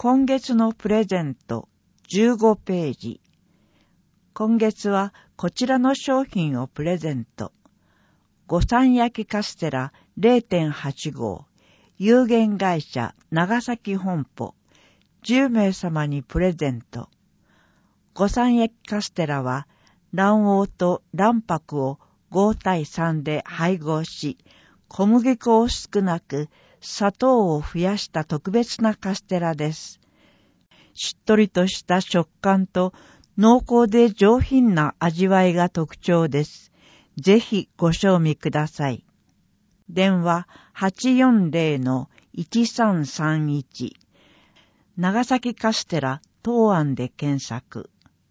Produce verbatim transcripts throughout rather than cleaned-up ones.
今月のプレゼントじゅうごページ。今月はこちらの商品をプレゼント。ごさん焼きカステラ れいてんはちごう、有限会社長崎本舗、じゅうめい様にプレゼント。ごさん焼きカステラは卵黄と卵白をごたいさんで配合し、小麦粉を少なく砂糖を増やした特別なカステラです。しっとりとした食感と濃厚で上品な味わいが特徴です。ぜひご賞味ください。電話 はちよんぜろのいちさんさんいち 長崎カステラ東庵で検索。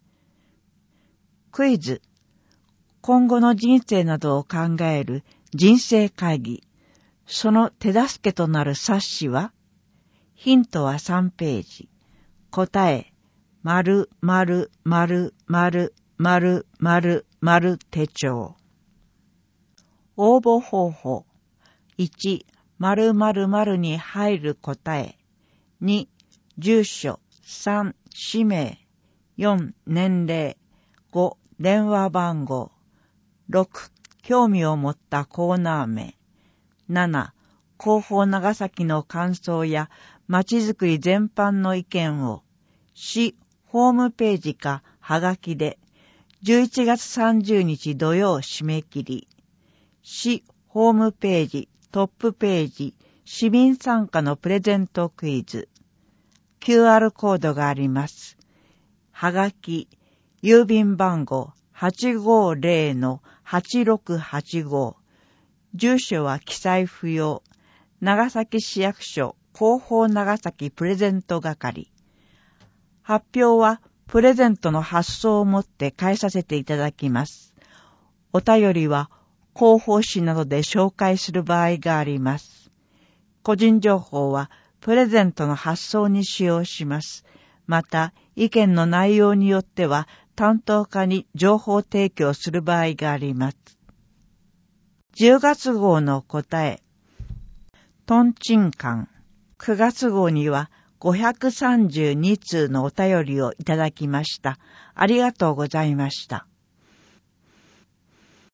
クイズ。今後の人生などを考える人生会議。その手助けとなる冊子は？ヒントはさんページ。答え、丸、丸、丸、丸、丸、丸、丸手帳。応募方法。いち、〇〇〇に入る答え。に、住所。さん、氏名。よん、年齢。ご、電話番号。ろく、興味を持ったコーナー名。なな、広報長崎の感想やまちづくり全般の意見を。市ホームページかはがきで。じゅういちがつさんじゅうにち土曜締め切り。市ホームページトップページ市民参加のプレゼントクイズ。キューアール コードがあります。はがき、郵便番号 はちごぜろのはちろくはちご。住所は記載不要。長崎市役所広報長崎プレゼント係。発表はプレゼントの発送をもって返させていただきます。お便りは広報誌などで紹介する場合があります。個人情報はプレゼントの発送に使用します。また、意見の内容によっては担当課に情報提供する場合があります。じゅうがつ号の答え。トンチンカン。くがつ号にはごひゃくさんじゅうにつうのお便りをいただきました。ありがとうございました。